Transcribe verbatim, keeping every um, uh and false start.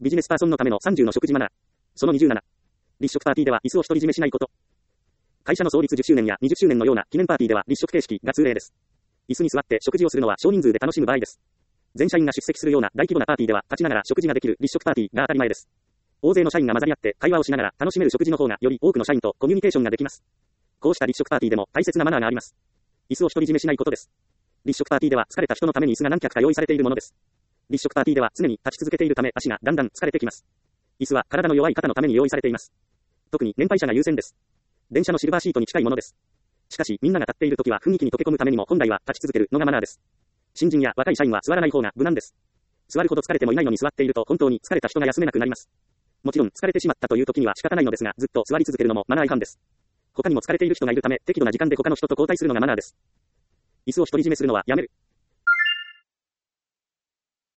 ビジネスパーソンのためのさんじゅうの食事マナー。そのにじゅうなな。立食パーティーでは椅子を独り占めしないこと。会社の創立じゅっしゅうねんやにじゅっしゅうねんのような記念パーティーでは立食形式が通例です。椅子に座って食事をするのは少人数で楽しむ場合です。全社員が出席するような大規模なパーティーでは立ちながら食事ができる立食パーティーが当たり前です。大勢の社員が混ざり合って会話をしながら楽しめる食事の方がより多くの社員とコミュニケーションができます。こうした立食パーティーでも大切なマナーがあります。椅子を独り占めしないことです。立食パーティーでは疲れた人のために椅子が何脚か用意されているものです。立食パーティーでは常に立ち続けているため足がだんだん疲れてきます。椅子は体の弱い方のために用意されています。特に年配者が優先です。電車のシルバーシートに近いものです。しかしみんなが立っているときは雰囲気に溶け込むためにも本来は立ち続けるのがマナーです。新人や若い社員は座らない方が無難です。座るほど疲れてもいないのに座っていると本当に疲れた人が休めなくなります。もちろん疲れてしまったという時には仕方ないのですが、ずっと座り続けるのもマナー違反です。他にも疲れている人がいるため適度な時間で他の人と交代するのがマナーです。椅子を独り占めするのはやめる。